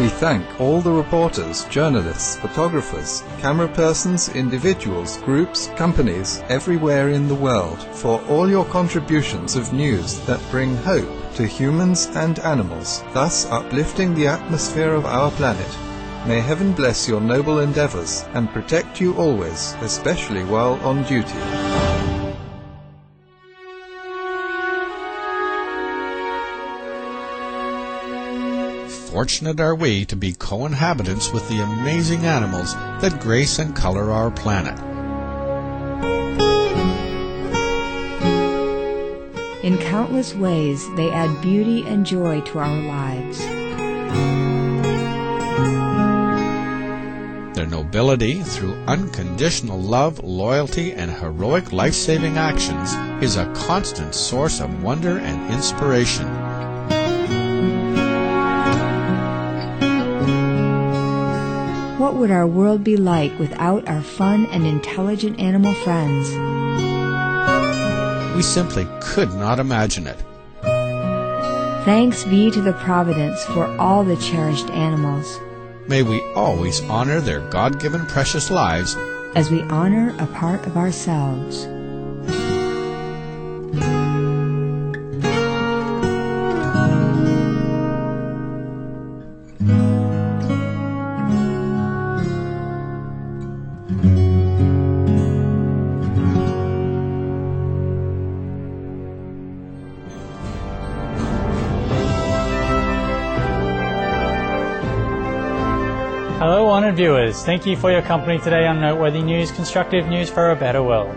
We thank all the reporters, journalists, photographers, camera persons, individuals, groups, companies, everywhere in the world, for all your contributions of news that bring hope to humans and animals, thus uplifting the atmosphere of our planet. May heaven bless your noble endeavors and protect you always, especially while on duty. Fortunate are we to be co-inhabitants with the amazing animals that grace and color our planet. In countless ways, they add beauty and joy to our lives. Their nobility, through unconditional love, loyalty, and heroic life-saving actions, is a constant source of wonder and inspiration. What would our world be like without our fun and intelligent animal friends? We simply could not imagine it. Thanks be to the Providence for all the cherished animals. May we always honor their God-given precious lives as we honor a part of ourselves. Hello honoured viewers, thank you for your company today on Noteworthy News, constructive news for a better world.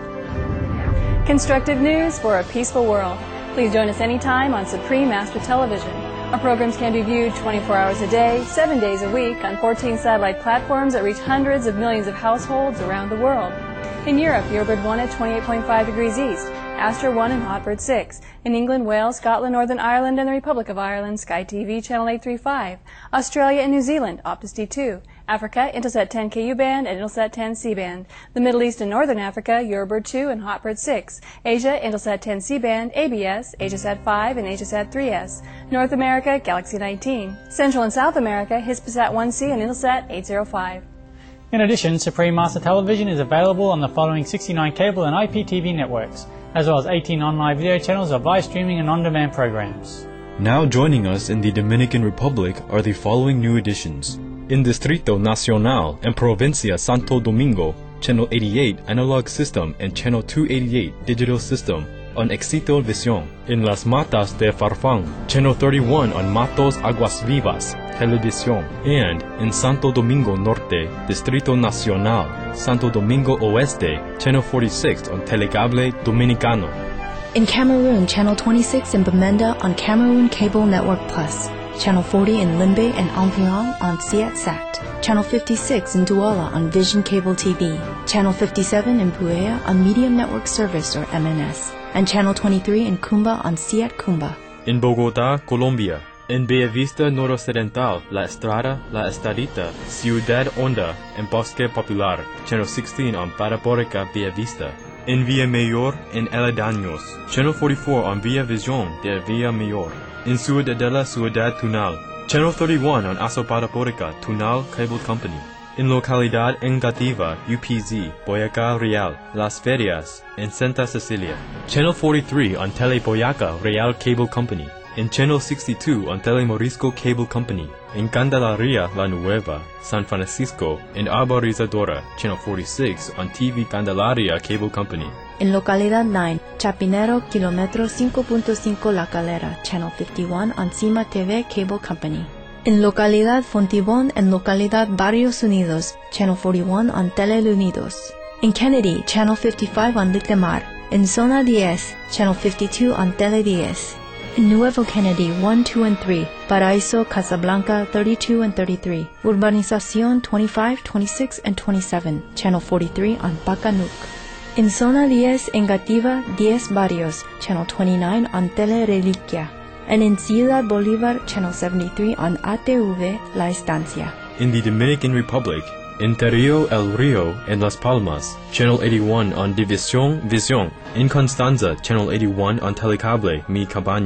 Constructive news for a peaceful world. Please join us anytime on Supreme Master Television. Our programs can be viewed 24 hours a day, 7 days a week on 14 satellite platforms that reach hundreds of millions of households around the world. In Europe, Eurobird 1 at 28.5 degrees east, Astra 1 and Hotbird 6. In England, Wales, Scotland, Northern Ireland, and the Republic of Ireland, Sky TV Channel 835. Australia and New Zealand, Optus D2. Africa, Intelsat 10 KU band and Intelsat 10 C band. The Middle East and Northern Africa, Eurobird 2 and Hotbird 6. Asia, Intelsat 10 C band, ABS, Asiasat 5 and Asiasat 3S. North America, Galaxy 19. Central and South America, Hispasat 1C and Intelsat 805. In addition, Supreme Master Television is available on the following 69 cable and IPTV networks, as well as 18 online video channels of live streaming and on-demand programs. Now joining us in the Dominican Republic are the following new additions. In Distrito Nacional and Provincia Santo Domingo, Channel 88 Analog System and Channel 288 Digital System on Éxito Visión. In Las Matas de Farfán, Channel 31 on Matos Aguas Vivas Televisión. And in Santo Domingo Norte, Distrito Nacional, Santo Domingo Oeste, Channel 46 on Telecable Dominicano. In Cameroon, Channel 26 in Bamenda on Cameroon Cable Network Plus. Channel 40 in Limbe and Environ on Siatsat. Channel 56 in Douala on Vision Cable TV. Channel 57 in Buea on Medium Network Service or MNS. And Channel 23 in Cumba on Siat Cumba. In Bogotá, Colombia. In Bellavista Noroccidental, La Estrada, La Estadita, Ciudad Honda, and Bosque Popular, Channel 16 on Parabólica Bellavista. In Villamayor and Aledaños, Channel 44 on Villa Visión de Villamayor. In Ciudadela Ciudad Tunal, Channel 31 on Aso Parabólica Tunal Cable Company. In Localidad Engativa, UPZ, Boyacá Real, Las Ferias, and Santa Cecilia. Channel 43 on Tele Boyacá Real Cable Company. In Channel 62 on Telemorisco Cable Company. In Candelaria La Nueva, San Francisco, and Arborizadora, Channel 46 on TV Candelaria Cable Company. In Localidad 9, Chapinero, Kilómetro 5.5 La Calera, Channel 51 on Cima TV Cable Company. In Localidad Fontibón and Localidad Barrios Unidos, Channel 41 on Tele Unidos. In Kennedy, Channel 55 on Litemar. In Zona 10, Channel 52 on Tele 10. In Nuevo Kennedy 1, 2, and 3, Paraíso, Casablanca 32 and 33, Urbanización 25, 26, and 27, Channel 43 on Pacanuc. In Zona 10, Engativa 10 Barrios, Channel 29 on Tele Reliquia. And in Ciudad Bolívar, Channel 73 on ATV La Estancia. In the Dominican Republic, in Terrio El Rio and Las Palmas, Channel 81 on División Visión. In Constanza, Channel 81 on Telecable Mi Cabaña.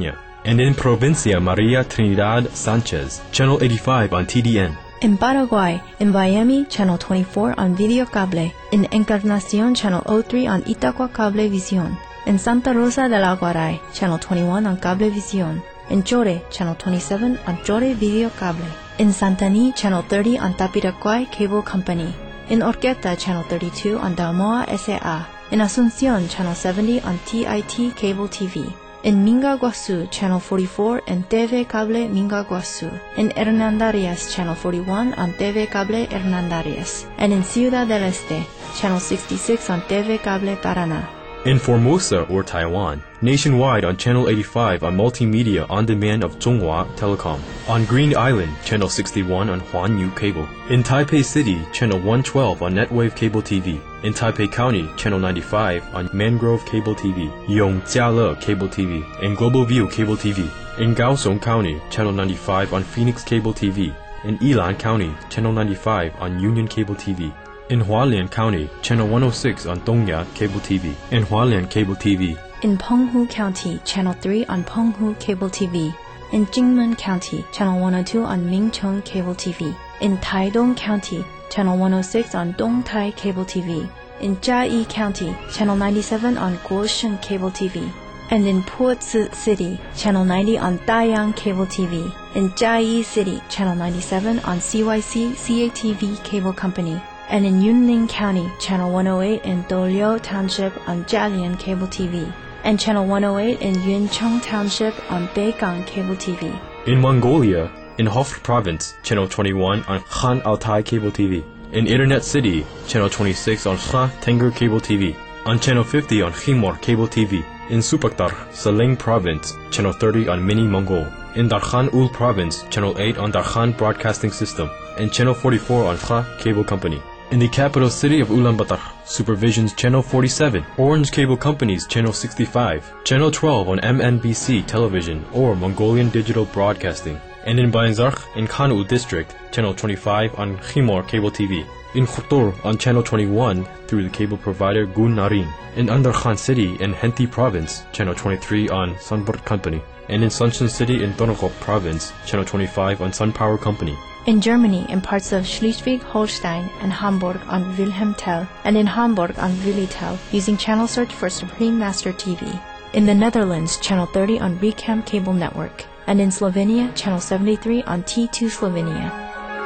And in Provincia Maria Trinidad Sanchez, Channel 85 on TDN. In Paraguay, in Miami, Channel 24 on Video Cable. In Encarnacion, Channel 03 on Itaqua Cablevisión. In Santa Rosa del Aguaray, Channel 21 on Cablevisión. In Chore, Channel 27 on Chore Video Cable. In Santani, Channel 30 on Tapiraquay Cable Company. In Orqueta, Channel 32 on Dalmoa S.A. In Asunción, Channel 70 on TIT Cable TV. In Minga Guasu, Channel 44 and TV Cable Minga Guasu. In Hernandarias, Channel 41 on TV Cable Hernandarias. And in Ciudad del Este, Channel 66 on TV Cable Paraná. In Formosa or Taiwan, nationwide on Channel 85 on Multimedia On Demand of Zhonghua Telecom. On Green Island, Channel 61 on Huanyu Cable. In Taipei City, Channel 112 on Netwave Cable TV. In Taipei County, Channel 95 on Mangrove Cable TV, Yongjiale Cable TV, and Global View Cable TV. In Kaohsiung County, Channel 95 on Phoenix Cable TV. In Yilan County, Channel 95 on Union Cable TV. In Hualien County, Channel 106 on Dongya Cable TV and Hualien Cable TV. In Penghu County, Channel 3 on Penghu Cable TV. In Jingmen County, Channel 102 on Mingcheng Cable TV. In Taidong County, Channel 106 on Dongtai Cable TV. In Jiayi County, Channel 97 on Guosheng Cable TV. And in Puzi City, Channel 90 on Dayang Cable TV. In Jiayi City, Channel 97 on CYC CATV Cable Company. And in Yunlin County, Channel 108 in Doliu Township on Jialian Cable TV. And Channel 108 in Yuncheng Township on Beigang Cable TV. In Mongolia, in Hofr Province, Channel 21 on Khan Altai Cable TV. In Internet City, Channel 26 on Kha Tengger Cable TV. On Channel 50 on Khimor Cable TV. In Supaktar, Saleng Province, Channel 30 on Mini Mongol. In Darkhan Ul Province, Channel 8 on Darkhan Broadcasting System. And Channel 44 on Kha Cable Company. In the capital city of Ulaanbaatar, Supervision's Channel 47, Orange Cable Company's Channel 65, Channel 12 on MNBC Television or Mongolian Digital Broadcasting, and in Bayanzarkh in Khanul District, Channel 25 on Khimor Cable TV, in Khotor on Channel 21 through the cable provider Gun Narin, in Andarkhan City in Henti Province, Channel 23 on Sunbird Company, and in Suncheon City in Dongguk Province, Channel 25 on Sun Power Company. In Germany, in parts of Schleswig-Holstein and Hamburg on Wilhelm Tell, and in Hamburg on Willy Tell, using channel search for Supreme Master TV. In the Netherlands, Channel 30 on Recam Cable Network, and in Slovenia, Channel 73 on T2 Slovenia.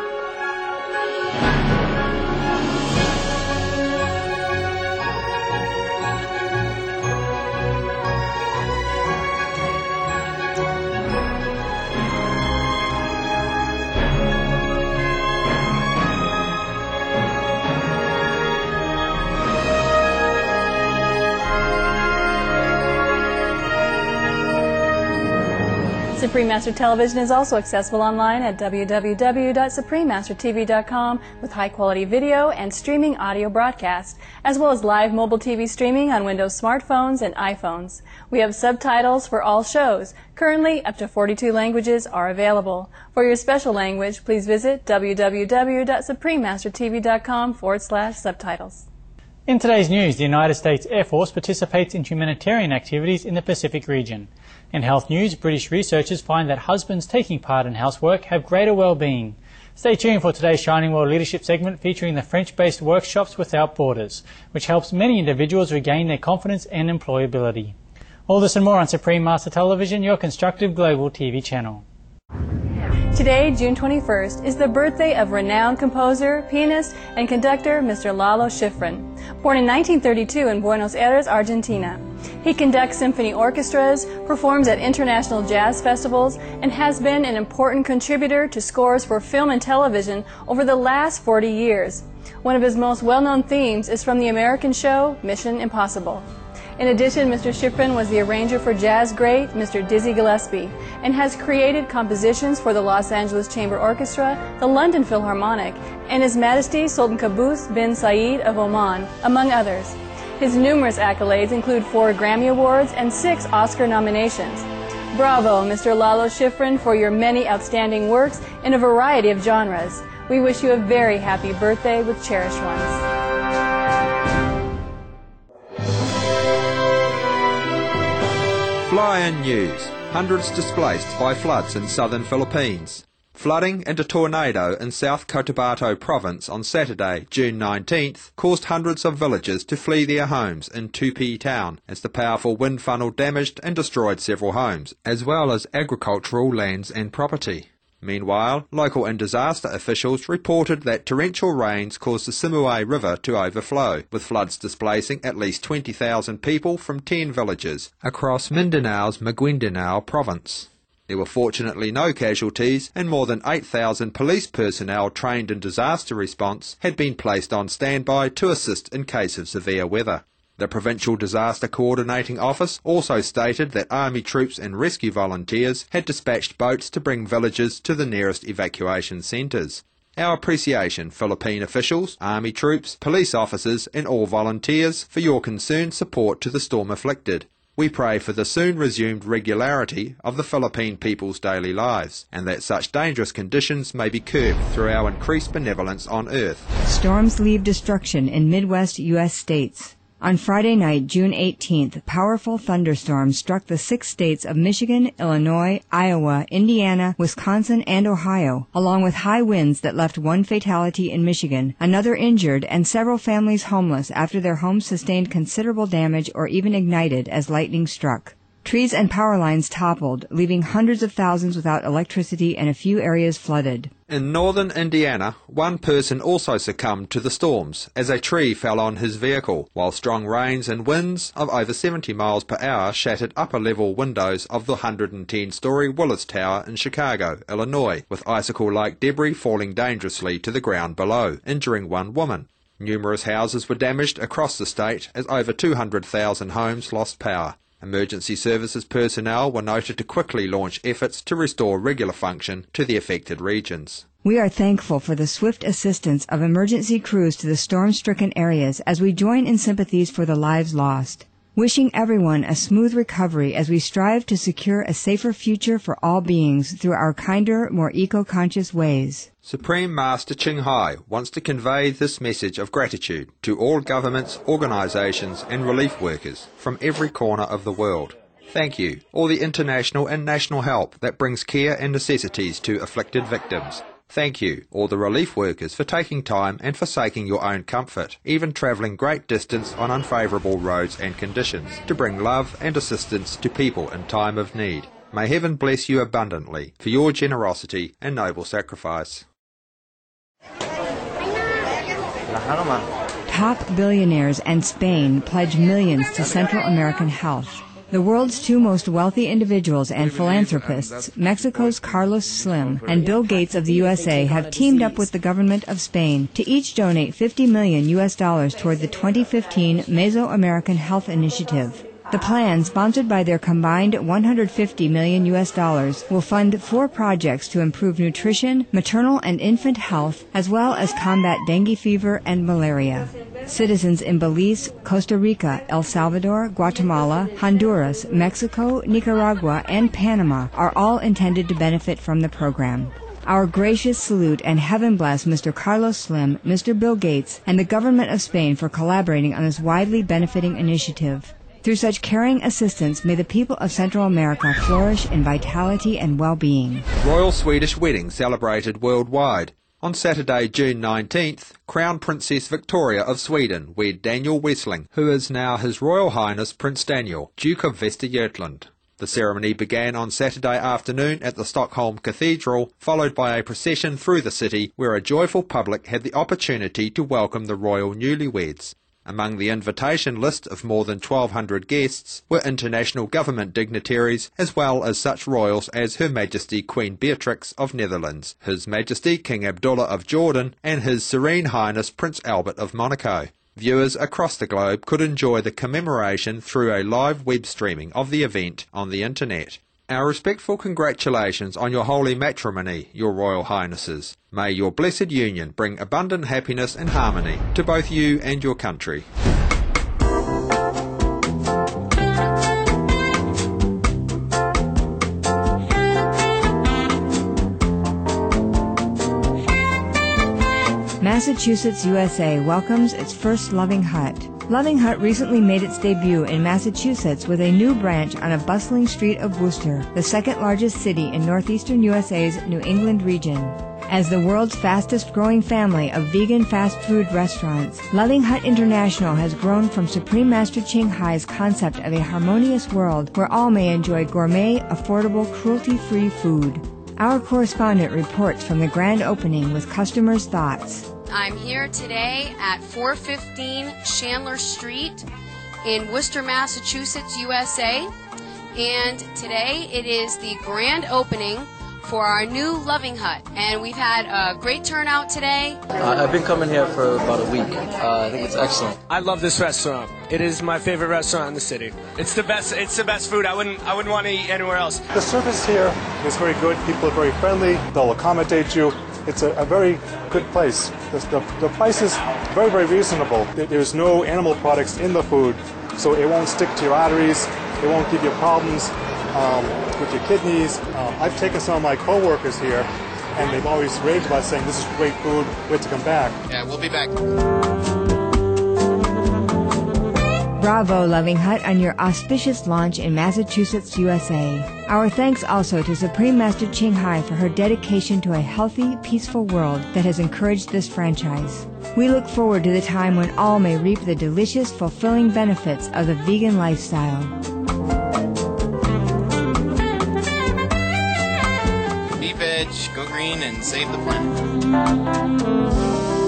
Supreme Master Television is also accessible online at www.suprememastertv.com with high-quality video and streaming audio broadcast, as well as live mobile TV streaming on Windows smartphones and iPhones. We have subtitles for all shows. Currently, up to 42 languages are available. For your special language, please visit www.suprememastertv.com/subtitles. In today's news, the United States Air Force participates in humanitarian activities in the Pacific region. In health news, British researchers find that husbands taking part in housework have greater well-being. Stay tuned for today's Shining World Leadership segment featuring the French-based Workshops Without Borders, which helps many individuals regain their confidence and employability. All this and more on Supreme Master Television, your constructive global TV channel. Today, June 21st, is the birthday of renowned composer, pianist, and conductor Mr. Lalo Schifrin. Born in 1932 in Buenos Aires, Argentina. He conducts symphony orchestras, performs at international jazz festivals, and has been an important contributor to scores for film and television over the last 40 years. One of his most well-known themes is from the American show Mission Impossible. In addition, Mr. Schifrin was the arranger for jazz great Mr. Dizzy Gillespie and has created compositions for the Los Angeles Chamber Orchestra, the London Philharmonic, and His Majesty Sultan Qaboos bin Said of Oman, among others. His numerous accolades include 4 Grammy Awards and 6 Oscar nominations. Bravo, Mr. Lalo Schifrin, for your many outstanding works in a variety of genres. We wish you a very happy birthday with cherished ones. Fly-in News, Hundreds displaced by floods in southern Philippines. Flooding and a tornado in South Cotabato province on Saturday, June 19th, caused hundreds of villagers to flee their homes in Tupi town as the powerful wind funnel damaged and destroyed several homes, as well as agricultural lands and property. Meanwhile, local and disaster officials reported that torrential rains caused the Simoe River to overflow, with floods displacing at least 20,000 people from 10 villages across Mindanao's Maguindanao province. There were fortunately no casualties, and more than 8,000 police personnel trained in disaster response had been placed on standby to assist in case of severe weather. The Provincial Disaster Coordinating Office also stated that army troops and rescue volunteers had dispatched boats to bring villagers to the nearest evacuation centres. Our appreciation, Philippine officials, army troops, police officers and all volunteers, for your concerned support to the storm afflicted. We pray for the soon resumed regularity of the Philippine people's daily lives, and that such dangerous conditions may be curbed through our increased benevolence on earth. Storms leave destruction in Midwest U.S. states. On Friday night, June 18th, powerful thunderstorms struck the 6 states of Michigan, Illinois, Iowa, Indiana, Wisconsin, and Ohio, along with high winds that left 1 fatality in Michigan, another injured, and several families homeless after their homes sustained considerable damage or even ignited as lightning struck. Trees and power lines toppled, leaving hundreds of thousands without electricity and a few areas flooded. In northern Indiana, 1 person also succumbed to the storms as a tree fell on his vehicle, while strong rains and winds of over 70 miles per hour shattered upper-level windows of the 110-story Willis Tower in Chicago, Illinois, with icicle-like debris falling dangerously to the ground below, injuring 1 woman. Numerous houses were damaged across the state as over 200,000 homes lost power. Emergency services personnel were noted to quickly launch efforts to restore regular function to the affected regions. We are thankful for the swift assistance of emergency crews to the storm-stricken areas as we join in sympathies for the lives lost. Wishing everyone a smooth recovery as we strive to secure a safer future for all beings through our kinder, more eco-conscious ways. Supreme Master Ching Hai wants to convey this message of gratitude to all governments, organisations and relief workers from every corner of the world. Thank you, all the international and national help that brings care and necessities to afflicted victims. Thank you, all the relief workers, for taking time and forsaking your own comfort, even travelling great distance on unfavourable roads and conditions, to bring love and assistance to people in time of need. May heaven bless you abundantly for your generosity and noble sacrifice. Top billionaires and Spain pledge millions to Central American health. The world's 2 most wealthy individuals and philanthropists, Mexico's Carlos Slim and Bill Gates of the USA, have teamed up with the government of Spain to each donate $50 million toward the 2015 Mesoamerican Health Initiative. The plan, sponsored by their combined $150 million will fund 4 projects to improve nutrition, maternal and infant health, as well as combat dengue fever and malaria. Citizens in Belize, Costa Rica, El Salvador, Guatemala, Honduras, Mexico, Nicaragua, and Panama are all intended to benefit from the program. Our gracious salute and heaven bless Mr. Carlos Slim, Mr. Bill Gates, and the government of Spain for collaborating on this widely benefiting initiative. Through such caring assistance, may the people of Central America flourish in vitality and well-being. Royal Swedish wedding celebrated worldwide. On Saturday, June 19th, Crown Princess Victoria of Sweden wed Daniel Wessling, who is now His Royal Highness Prince Daniel, Duke of Västergötland. The ceremony began on Saturday afternoon at the Stockholm Cathedral, followed by a procession through the city where a joyful public had the opportunity to welcome the royal newlyweds. Among the invitation list of more than 1,200 guests were international government dignitaries, as well as such royals as Her Majesty Queen Beatrix of Netherlands, His Majesty King Abdullah of Jordan, and His Serene Highness Prince Albert of Monaco. Viewers across the globe could enjoy the commemoration through a live web streaming of the event on the internet. Our respectful congratulations on your holy matrimony, your Royal Highnesses. May your blessed union bring abundant happiness and harmony to both you and your country. Massachusetts, USA welcomes its first Loving Hut. Loving Hut recently made its debut in Massachusetts with a new branch on a bustling street of Worcester, the second largest city in northeastern USA's New England region. As the world's fastest-growing family of vegan fast food restaurants, Loving Hut International has grown from Supreme Master Ching Hai's concept of a harmonious world where all may enjoy gourmet, affordable, cruelty-free food. Our correspondent reports from the grand opening with customers' thoughts. I'm here today at 415 Chandler Street in Worcester, Massachusetts, USA. And today it is the grand opening for our new Loving Hut. And we've had a great turnout today. I've been coming here for about a week. I think it's excellent. I love this restaurant. It is my favorite restaurant in the city. It's the best food. I wouldn't want to eat anywhere else. The service here is very good. People are very friendly. They'll accommodate you. It's a very good place. The price is very, very reasonable. There's no animal products in the food, so it won't stick to your arteries. It won't give you problems with your kidneys. I've taken some of my co-workers here, and they've always raved about saying, this is great food, we have to come back. Yeah, we'll be back. Bravo, Loving Hut, on your auspicious launch in Massachusetts, USA. Our thanks also to Supreme Master Ching Hai for her dedication to a healthy, peaceful world that has encouraged this franchise. We look forward to the time when all may reap the delicious, fulfilling benefits of the vegan lifestyle. Be veg, go green, and save the planet.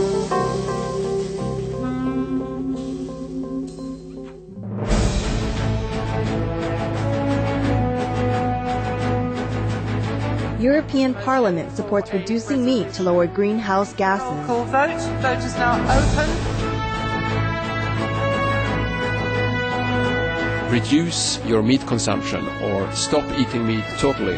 European Parliament supports reducing meat to lower greenhouse gases. Call vote. Vote is now open. Reduce your meat consumption or stop eating meat totally.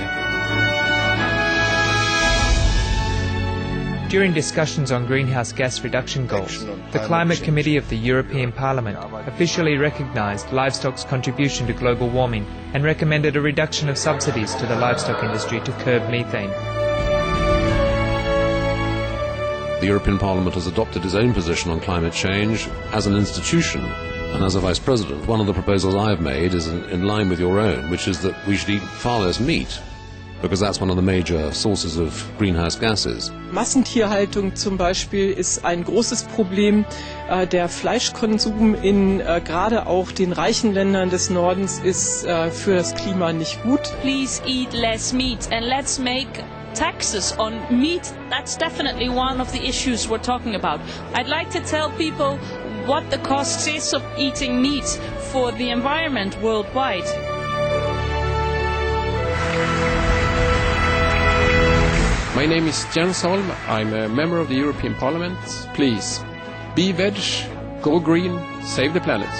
During discussions on greenhouse gas reduction goals, the Climate Committee of the European Parliament officially recognized livestock's contribution to global warming and recommended a reduction of subsidies to the livestock industry to curb methane. The European Parliament has adopted its own position on climate change as an institution. And as a Vice President, one of the proposals I have made is in line with your own, which is that we should eat far less meat, because that's one of the major sources of greenhouse gases. Massentierhaltung zum Beispiel ist ein großes Problem. Der Fleischkonsum in gerade auch den reichen Ländern des Nordens ist für das Klima nicht gut. Please eat less meat and let's make taxes on meat. That's definitely one of the issues we're talking about. I'd like to tell people what the cost is of eating meat for the environment worldwide. My name is Jens Holm. I'm a member of the European Parliament. Please, be veg, go green, save the planet.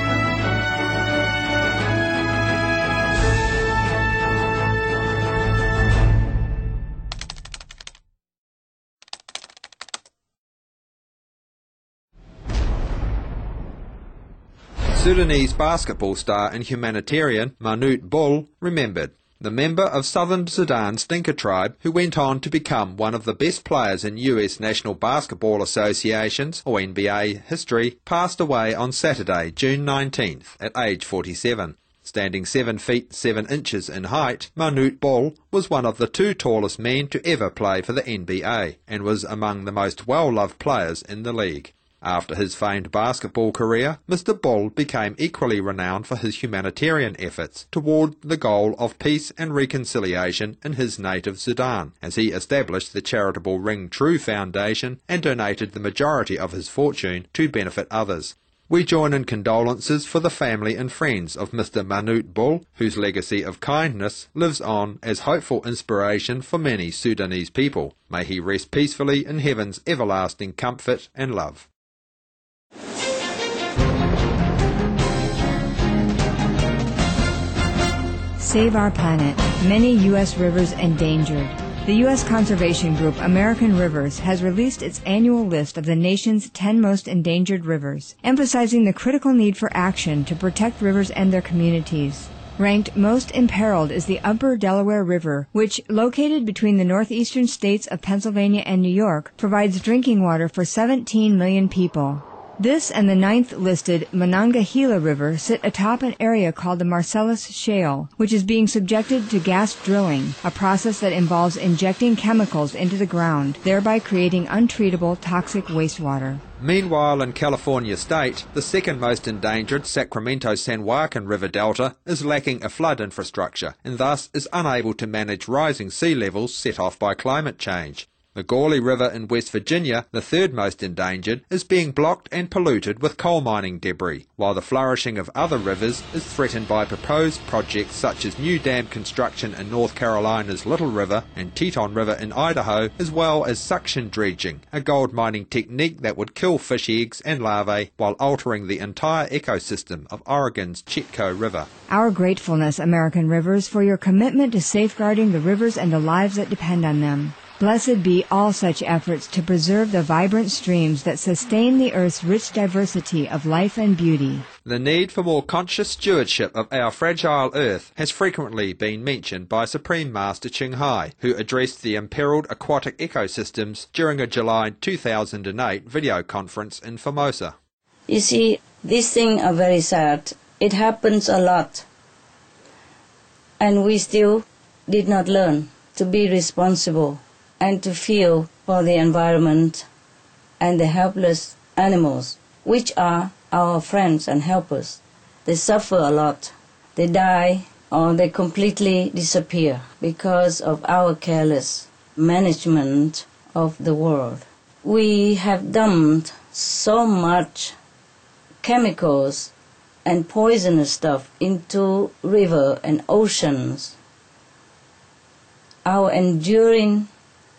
Sudanese basketball star and humanitarian Manute Bull remembered. The member of Southern Sudan's Dinka tribe, who went on to become one of the best players in US National Basketball Association's, or NBA, history, passed away on Saturday, June 19th, at age 47. Standing 7 feet 7 inches in height, Manute Bull was one of the 2 tallest men to ever play for the NBA, and was among the most well-loved players in the league. After his famed basketball career, Mr. Bull became equally renowned for his humanitarian efforts toward the goal of peace and reconciliation in his native Sudan, as he established the charitable Ring True Foundation and donated the majority of his fortune to benefit others. We join in condolences for the family and friends of Mr. Manute Bull, whose legacy of kindness lives on as hopeful inspiration for many Sudanese people. May he rest peacefully in heaven's everlasting comfort and love. Save our planet. Many U.S. rivers endangered. The U.S. conservation group American Rivers has released its annual list of the nation's 10 most endangered rivers, emphasizing the critical need for action to protect rivers and their communities. Ranked most imperiled is the Upper Delaware River, which, located between the northeastern states of Pennsylvania and New York, provides drinking water for 17 million people. This and the 9th listed Monongahela River sit atop an area called the Marcellus Shale, which is being subjected to gas drilling, a process that involves injecting chemicals into the ground, thereby creating untreatable toxic wastewater. Meanwhile, in California state, the second most endangered Sacramento-San Joaquin River Delta is lacking a flood infrastructure and thus is unable to manage rising sea levels set off by climate change. The Gauley River in West Virginia, the third most endangered, is being blocked and polluted with coal mining debris, while the flourishing of other rivers is threatened by proposed projects such as new dam construction in North Carolina's Little River and Teton River in Idaho, as well as suction dredging, a gold mining technique that would kill fish eggs and larvae while altering the entire ecosystem of Oregon's Chetco River. Our gratefulness, American rivers, for your commitment to safeguarding the rivers and the lives that depend on them. Blessed be all such efforts to preserve the vibrant streams that sustain the Earth's rich diversity of life and beauty. The need for more conscious stewardship of our fragile Earth has frequently been mentioned by Supreme Master Ching Hai, who addressed the imperiled aquatic ecosystems during a July 2008 video conference in Formosa. You see, these things are very sad. It happens a lot. And we still did not learn to be responsible and to feel for the environment and the helpless animals, which are our friends and helpers. They suffer a lot. They die or they completely disappear because of our careless management of the world. We have dumped so much chemicals and poisonous stuff into river and oceans. Our enduring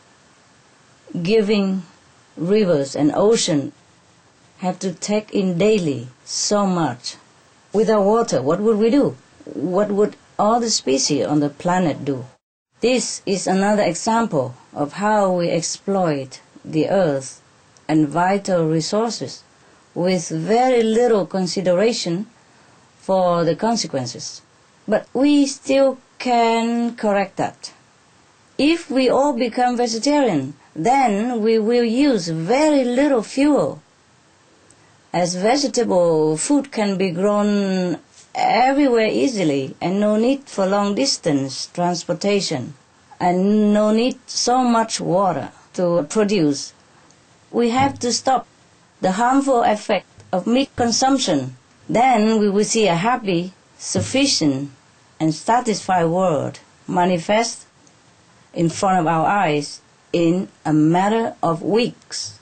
giving rivers and ocean have to take in daily so much. Without water, what would we do? What would all the species on the planet do? This is another example of how we exploit the earth and vital resources with very little consideration for the consequences. But we still can correct that. If we all become vegetarian, then we will use very little fuel. As vegetable food can be grown everywhere easily and no need for long distance transportation and no need so much water to produce, we have to stop the harmful effect of meat consumption. Then we will see a happy, sufficient and satisfied world manifest in front of our eyes in a matter of weeks.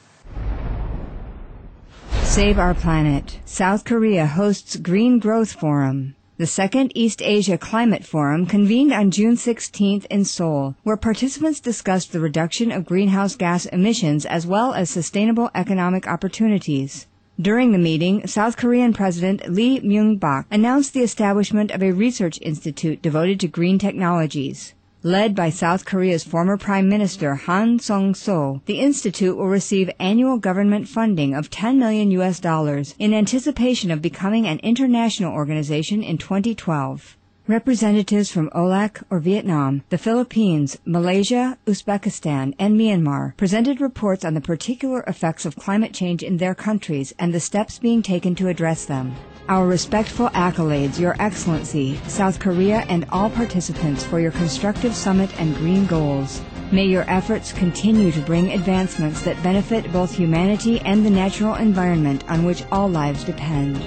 Save our planet. South Korea hosts Green Growth Forum. The second East Asia Climate Forum convened on June 16th in Seoul, where participants discussed the reduction of greenhouse gas emissions as well as sustainable economic opportunities. During the meeting, South Korean President Lee Myung-bak announced the establishment of a research institute devoted to green technologies. Led by South Korea's former Prime Minister Han Song-so, the institute will receive annual government funding of $10 million in anticipation of becoming an international organization in 2012. Representatives from OLAC or Vietnam, the Philippines, Malaysia, Uzbekistan, and Myanmar presented reports on the particular effects of climate change in their countries and the steps being taken to address them. Our respectful accolades, Your Excellency, South Korea, and all participants for your constructive summit and green goals. May your efforts continue to bring advancements that benefit both humanity and the natural environment on which all lives depend.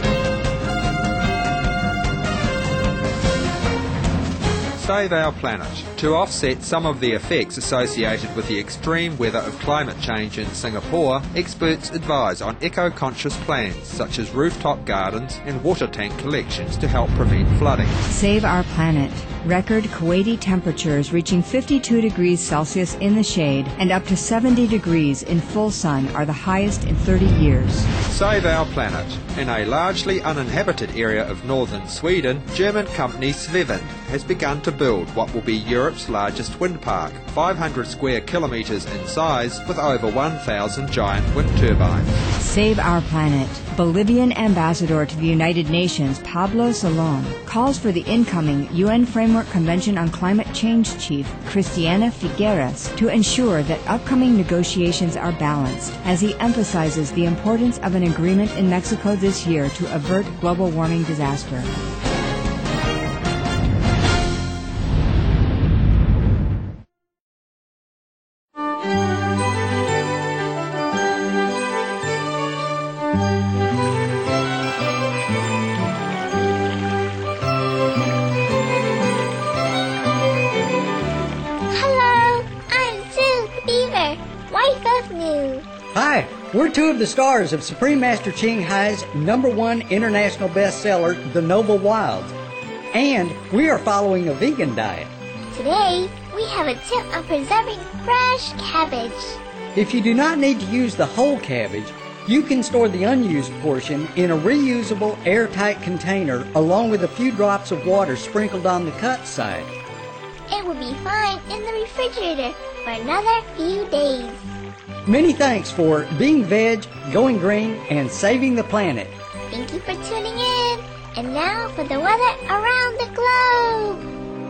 Save our planet. To offset some of the effects associated with the extreme weather of climate change in Singapore, experts advise on eco-conscious plans such as rooftop gardens and water tank collections to help prevent flooding. Save our planet. Record Kuwaiti temperatures reaching 52 degrees Celsius in the shade and up to 70 degrees in full sun are the highest in 30 years. Save our planet. In a largely uninhabited area of northern Sweden, German company Svevind has begun to build what will be Europe's largest wind park, 500 square kilometres in size with over 1,000 giant wind turbines. Save Our Planet. Bolivian ambassador to the United Nations, Pablo Salom, calls for the incoming UN Framework Convention on Climate Change chief, Christiana Figueres, to ensure that upcoming negotiations are balanced, as he emphasizes the importance of an agreement in Mexico this year to avert global warming disaster. Hi, we're two of the stars of Supreme Master Ching Hai's #1 international bestseller, The Noble Wilds. And we are following a vegan diet. Today, we have a tip on preserving fresh cabbage. If you do not need to use the whole cabbage, you can store the unused portion in a reusable airtight container along with a few drops of water sprinkled on the cut side. It will be fine in the refrigerator for another few days. Many thanks for being veg, going green, and saving the planet. Thank you for tuning in. And now for the weather around the globe.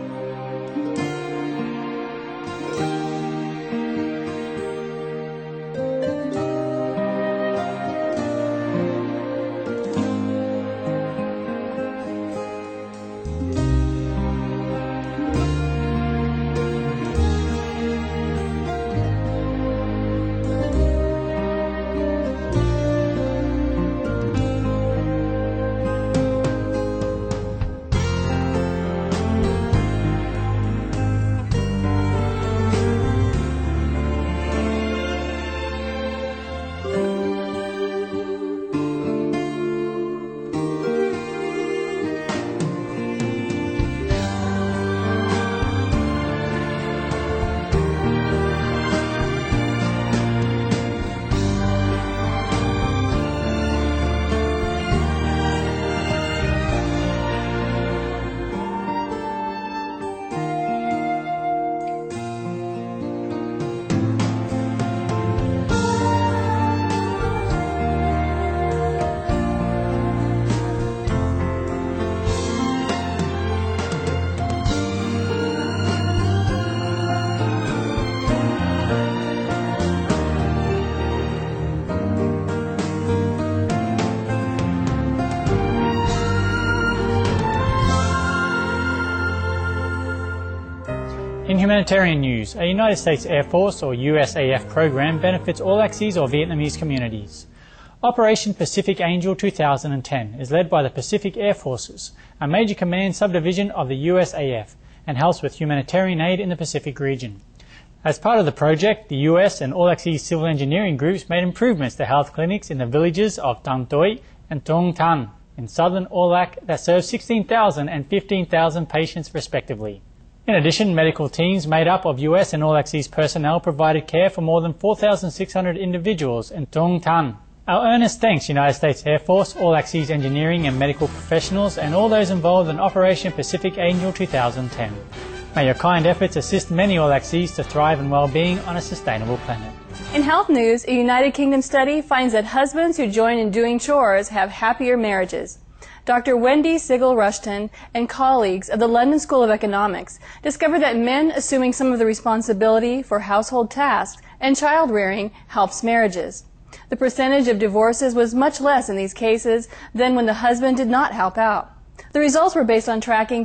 In humanitarian news, a United States Air Force or USAF program benefits all Axis or Vietnamese communities. Operation Pacific Angel 2010 is led by the Pacific Air Forces, a major command subdivision of the USAF, and helps with humanitarian aid in the Pacific region. As part of the project, the US and All Axis civil engineering groups made improvements to health clinics in the villages of Tam Toi and Tong Tan in southern Olac that serve 16,000 and 15,000 patients respectively. In addition, medical teams made up of US and All Axis personnel provided care for more than 4,600 individuals in Tong Tan. Our earnest thanks United States Air Force, All Axis engineering and medical professionals, and all those involved in Operation Pacific Angel 2010. May your kind efforts assist many All Axis to thrive in well-being on a sustainable planet. In health news, a United Kingdom study finds that husbands who join in doing chores have happier marriages. Dr. Wendy Sigel-Rushton and colleagues of the London School of Economics discovered that men assuming some of the responsibility for household tasks and child rearing helps marriages. The percentage of divorces was much less in these cases than when the husband did not help out. The results were based on tracking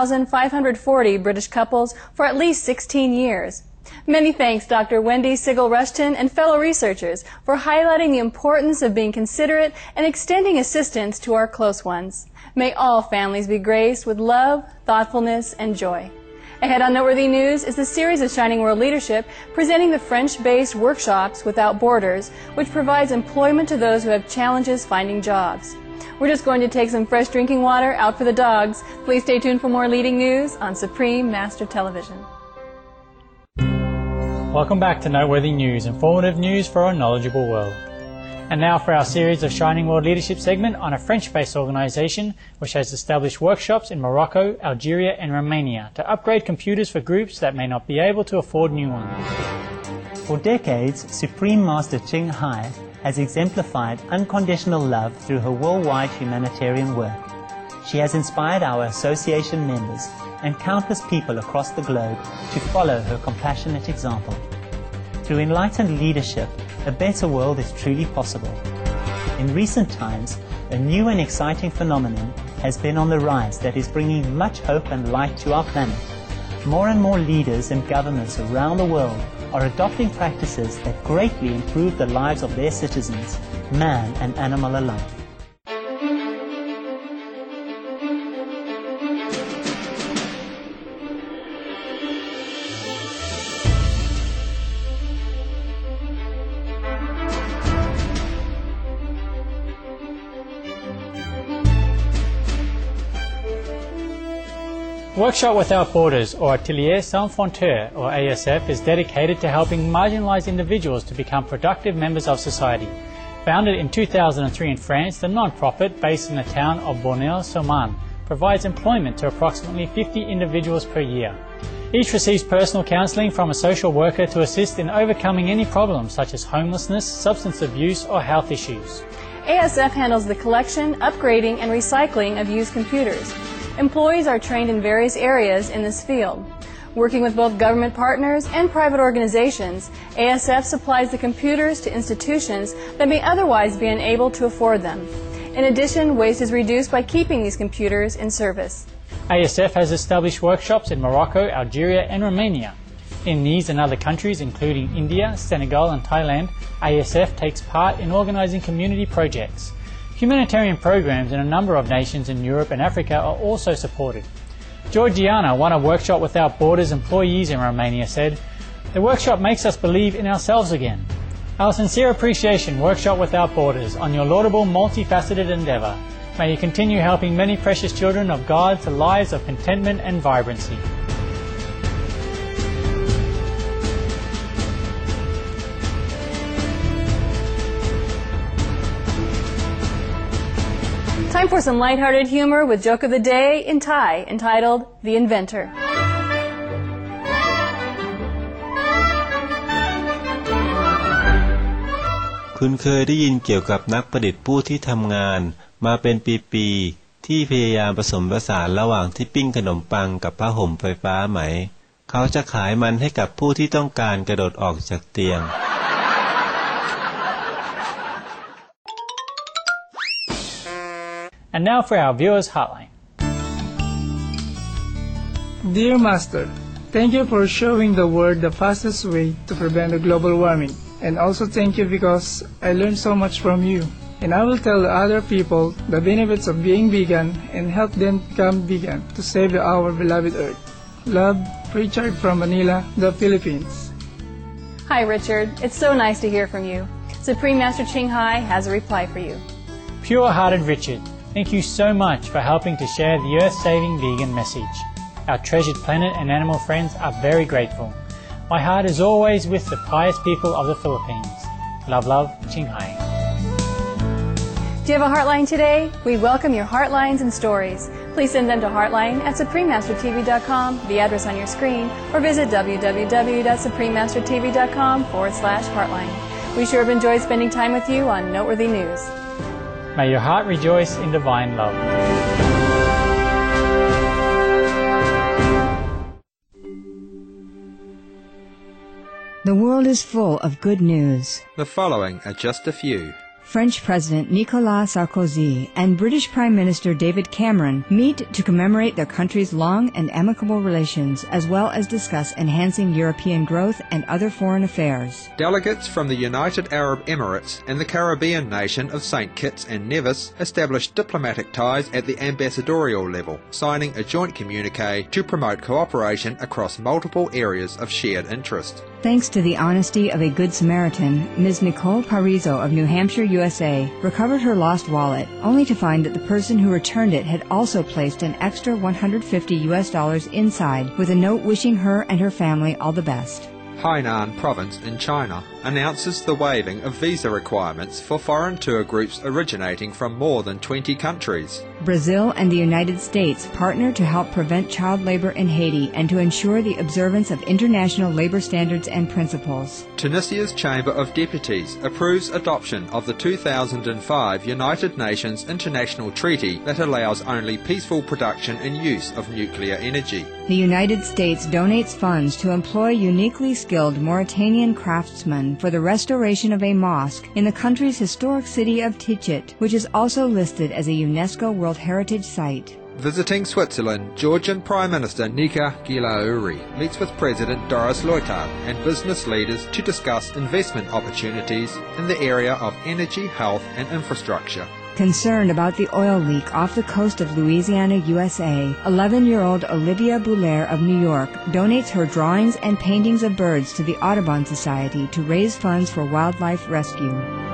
3,540 British couples for at least 16 years. Many thanks, Dr. Wendy Sigel-Rushton and fellow researchers, for highlighting the importance of being considerate and extending assistance to our close ones. May all families be graced with love, thoughtfulness, and joy. Ahead on Noteworthy News is the series of Shining World Leadership presenting the French-based Workshops Without Borders, which provides employment to those who have challenges finding jobs. We're just going to take some fresh drinking water out for the dogs. Please stay tuned for more leading news on Supreme Master Television. Welcome back to Noteworthy News, informative news for a knowledgeable world. And now for our series of Shining World Leadership segment on a French-based organization which has established workshops in Morocco, Algeria and Romania to upgrade computers for groups that may not be able to afford new ones. For decades, Supreme Master Ching Hai has exemplified unconditional love through her worldwide humanitarian work. She has inspired our association members and countless people across the globe to follow her compassionate example. Through enlightened leadership, a better world is truly possible. In recent times, a new and exciting phenomenon has been on the rise that is bringing much hope and light to our planet. More and more leaders and governments around the world are adopting practices that greatly improve the lives of their citizens, man and animal alike. Workshop Without Borders, or Atelier Sans Frontières, or ASF, is dedicated to helping marginalized individuals to become productive members of society. Founded in 2003 in France, the non-profit, based in the town of Bonneuil-sur-Marne, provides employment to approximately 50 individuals per year. Each receives personal counseling from a social worker to assist in overcoming any problems such as homelessness, substance abuse, or health issues. ASF handles the collection, upgrading, and recycling of used computers. Employees are trained in various areas in this field. Working with both government partners and private organizations, ASF supplies the computers to institutions that may otherwise be unable to afford them. In addition, waste is reduced by keeping these computers in service. ASF has established workshops in Morocco, Algeria, and Romania. In these and other countries, including India, Senegal, and Thailand, ASF takes part in organizing community projects. Humanitarian programs in a number of nations in Europe and Africa are also supported. Georgiana, one of Workshop Without Borders employees in Romania, said, "The workshop makes us believe in ourselves again. Our sincere appreciation, Workshop Without Borders, on your laudable, multifaceted endeavor. May you continue helping many precious children of God to lives of contentment and vibrancy." Time for some lighthearted humor with Joke of the Day in Thai, entitled The Inventor. คุณเคยได้ยินเกี่ยวกับนักประดิษฐ์ผู้ที่ทำงานมาเป็นปีๆที่พยายามผสมผสานระหว่างที่ปิ้งขนมปังกับผ้าห่มไฟฟ้าไหมเขาจะขายมันให้กับผู้ที่ต้องการกระโดดออกจากเตียง And now for our viewers' hotline. Dear Master, thank you for showing the world the fastest way to prevent the global warming. And also thank you because I learned so much from you. And I will tell other people the benefits of being vegan and help them become vegan to save our beloved Earth. Love, Richard from Manila, the Philippines. Hi Richard, it's so nice to hear from you. Supreme Master Ching Hai has a reply for you. Pure-hearted Richard, thank you so much for helping to share the earth-saving vegan message. Our treasured planet and animal friends are very grateful. My heart is always with the pious people of the Philippines. Love, love, Ching Hai. Do you have a heartline today? We welcome your heartlines and stories. Please send them to heartline@suprememastertv.com, the address on your screen, or visit www.suprememastertv.com/heartline. We sure have enjoyed spending time with you on Noteworthy News. May your heart rejoice in divine love. The world is full of good news. The following are just a few. French President Nicolas Sarkozy and British Prime Minister David Cameron meet to commemorate their country's long and amicable relations, as well as discuss enhancing European growth and other foreign affairs. Delegates from the United Arab Emirates and the Caribbean nation of St. Kitts and Nevis established diplomatic ties at the ambassadorial level, signing a joint communique to promote cooperation across multiple areas of shared interest. Thanks to the honesty of a Good Samaritan, Ms. Nicole Parizo of New Hampshire, USA, recovered her lost wallet, only to find that the person who returned it had also placed an extra $150 inside, with a note wishing her and her family all the best. Hainan Province in China, announces the waiving of visa requirements for foreign tour groups originating from more than 20 countries. Brazil and the United States partner to help prevent child labor in Haiti and to ensure the observance of international labor standards and principles. Tunisia's Chamber of Deputies approves adoption of the 2005 United Nations International Treaty that allows only peaceful production and use of nuclear energy. The United States donates funds to employ uniquely skilled Mauritanian craftsmen for the restoration of a mosque in the country's historic city of Tichit, which is also listed as a UNESCO World Heritage Site. Visiting Switzerland, Georgian Prime Minister Nika Gilauri meets with President Doris Leuthard and business leaders to discuss investment opportunities in the area of energy, health and infrastructure. Concerned about the oil leak off the coast of Louisiana, USA, 11-year-old Olivia Boulaire of New York donates her drawings and paintings of birds to the Audubon Society to raise funds for wildlife rescue.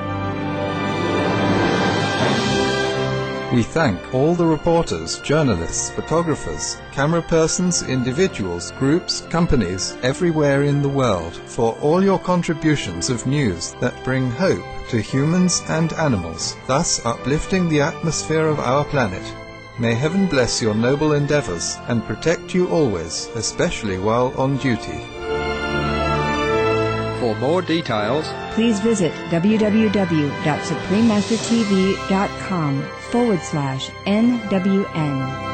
We thank all the reporters, journalists, photographers, camera persons, individuals, groups, companies everywhere in the world for all your contributions of news that bring hope to humans and animals, thus uplifting the atmosphere of our planet. May heaven bless your noble endeavors and protect you always, especially while on duty. For more details, please visit www.suprememastertv.com/NWN.